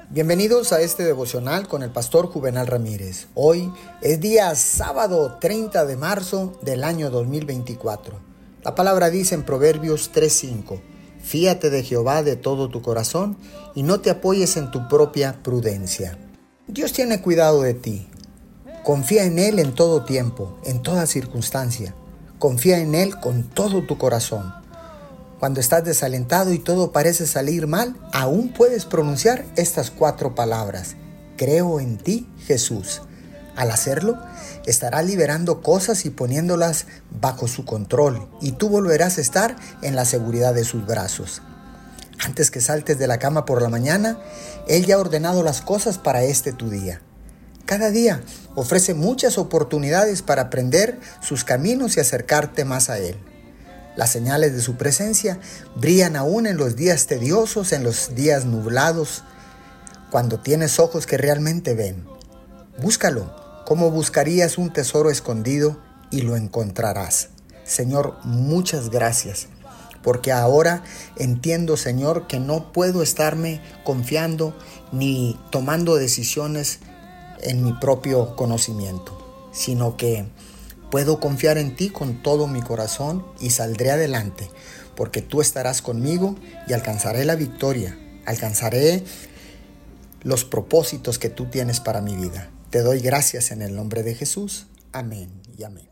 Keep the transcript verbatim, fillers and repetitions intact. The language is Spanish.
Bienvenidos a este devocional con el pastor Juvenal Ramírez. Hoy es día sábado treinta de marzo del año dos mil veinticuatro. La palabra dice en Proverbios tres cinco: Fíate de Jehová de todo tu corazón y no te apoyes en tu propia prudencia. Dios tiene cuidado de ti. Confía en Él en todo tiempo, en toda circunstancia. Confía en Él con todo tu corazón. Cuando estás desalentado y todo parece salir mal, aún puedes pronunciar estas cuatro palabras: creo en ti, Jesús. Al hacerlo, estará liberando cosas y poniéndolas bajo su control, y tú volverás a estar en la seguridad de sus brazos. Antes que saltes de la cama por la mañana, Él ya ha ordenado las cosas para este tu día. Cada día ofrece muchas oportunidades para aprender sus caminos y acercarte más a Él. Las señales de su presencia brillan aún en los días tediosos, en los días nublados, cuando tienes ojos que realmente ven. Búscalo, como buscarías un tesoro escondido, y lo encontrarás. Señor, muchas gracias, porque ahora entiendo, Señor, que no puedo estarme confiando ni tomando decisiones en mi propio conocimiento, sino que puedo confiar en ti con todo mi corazón y saldré adelante, porque tú estarás conmigo y alcanzaré la victoria, alcanzaré los propósitos que tú tienes para mi vida. Te doy gracias en el nombre de Jesús. Amén y amén.